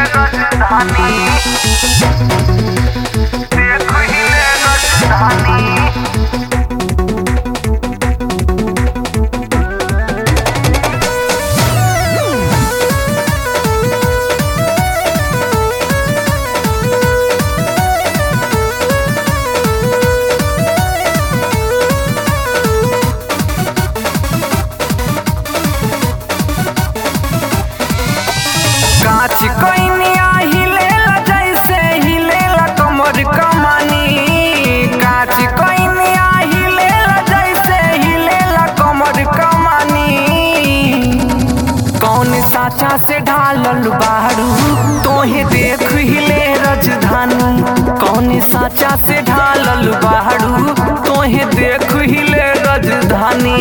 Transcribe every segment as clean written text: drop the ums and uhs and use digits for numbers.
राजधानी देख हिले राजधानी। काच कइनिया हिलेला जैसे हिलेला कमर कमानी। काच कइनिया हिलेला जैसे हिलेला कमर कमानी। कौन साचा से ढालल बारू तोहे देख हिले राजधानी। कौन साचा से ढालल बारू तोहे देख हिले राजधानी।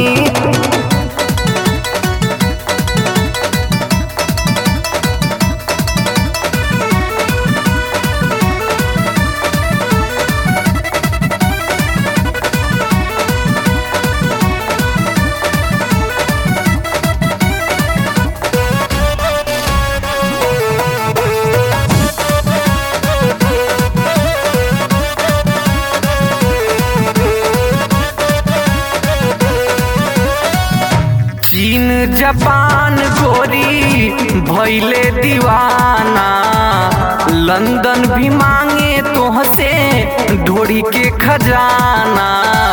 चीन जापान गोरी भइले दीवाना। लंदन भी मांगे तोहसे ढोरी के खजाना।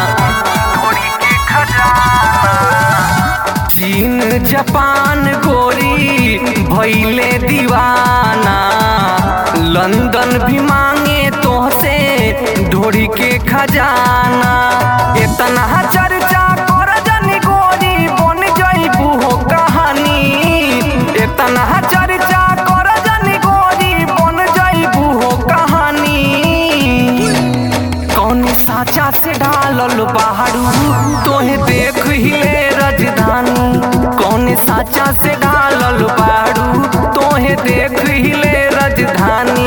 चीन जापान गोरी भइले दीवाना। लंदन भी मांगे तोहसे ढोरी के खजाना। इतना चर्चा कर जनी गोरी बन जइबू हो कहानी। इतना चर्चा कर जनी गोरी बन जइबू हो कहानी। कौन साचा से ढालल बारू तोहे देख हिले राजधानी। कौन साचा से ढालल बारू तोहे देख हिले राजधानी।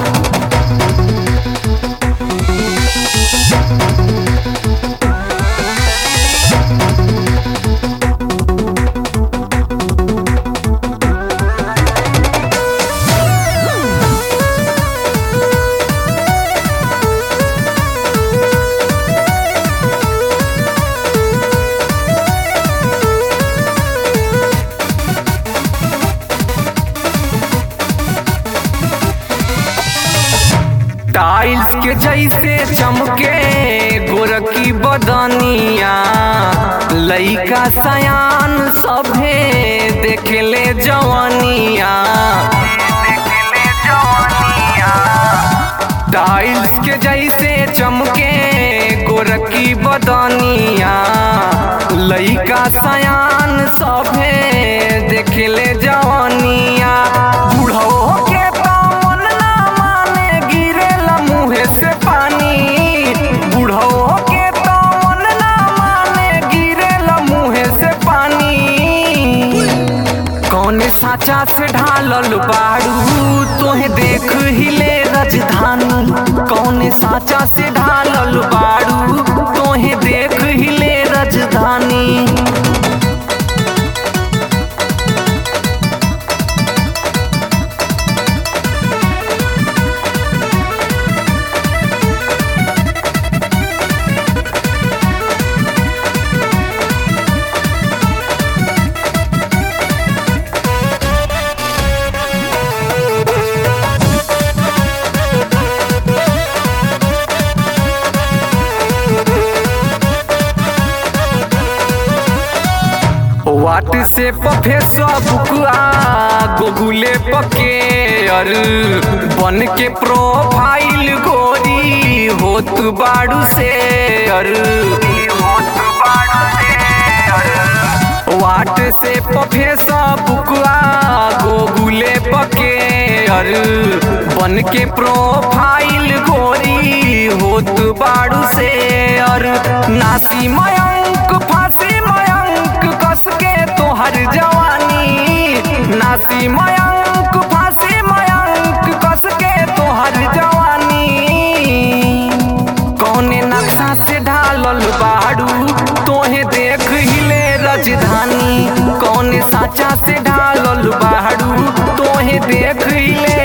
टाइल्स के जैसे चमके गोरकी बदनिया। लइका सयान सभे देखले जवानिया। टाइल्स के जैसे चमके गोरकी बदनिया। लइका सयान सभे देखले जवानिया। बूढ़ो के मन ना माने गिरेला मुहे से पानी। बूढ़ो के मन ना माने गिरेला मुहे से पानी। कौन साचा से ढालल बारू तोहे देख हिले राजधानी। कौन साचा से ढालल बारू तोहे देख हिले राजधानी। व्हाट्सएप फेसबुक गूगले पके अर बन के प्रोफाइल गोरी होत बाड़ू से अर। व्हाट्सएप फेसबुक गूगले पके अर बन के प्रोफाइल गोरी होत बाड़ू से अर। नासी मयंक फांसी मयंक कस के तोहर जवानी। नासी मयंक फांसी मयंक कस के तोहर जवानी। कौने नक्शा से ढालल बाड़ू तोहे देख हिले राजधानी। कौन साचा से ढालल बाड़ू तोहे देख हिले